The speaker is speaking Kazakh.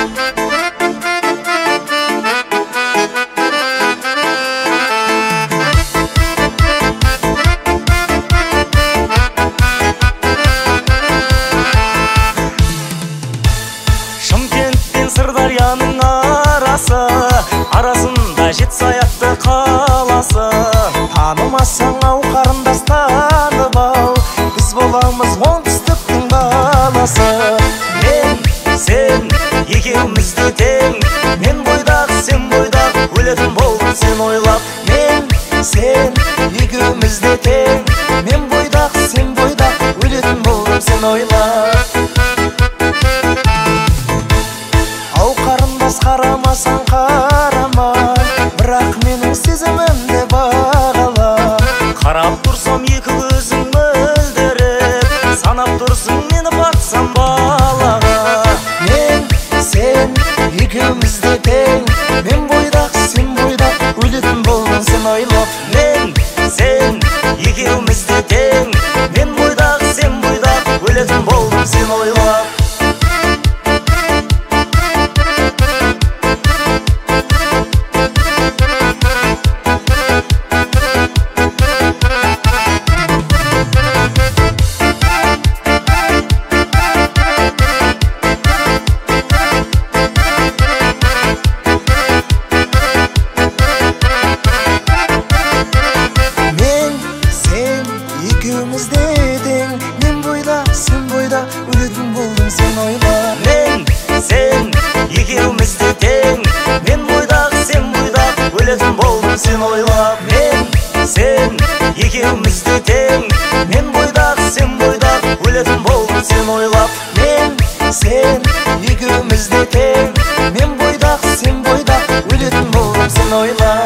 Сырдарияның арасында Жетісаяқты қаласы. Танымасаң ау қарындас танып ал, біз боламыз оңтүстіктің баласы. Мен, сен, екеуміз де тең, мен бойдақ, сен бойдақ, өлетін болдым сен ойлап. Мен, сен, екеуміз де тең, мен бойдақ, сен бойдақ, өлетін болдым сен ойлап. Қарамасаң қарама, бірақ менің сезімімді бағала. Қарап тұрсам екі көзің мөлдіреп, санап тұрсың мені батсам балаға. Мен, сен, екеуміз де тең, мен бойдақ, сен бойдақ, өлетін болдым сен ойлап. Мен, сен, екеуміз де тең, мен бойдақ, сен бойдақ, өлетін болдым сен ойлап. Екеуміз де тең, мен бойдақ, сен бойдақ, өлетін болдым сен ойлап. Мен, сен, екеуміз де тең, мен бойдақ, сен бойдақ, өлетін болдым сен ойлап. Мен, сен, екеуміз де тең, мен бойдақ, сен бойдақ, өлетін болдым сен ойлап. Мен, сен, екеуміз де тең, мен бойдақ, сен бойдақ, өлетін болдым сен ойлап.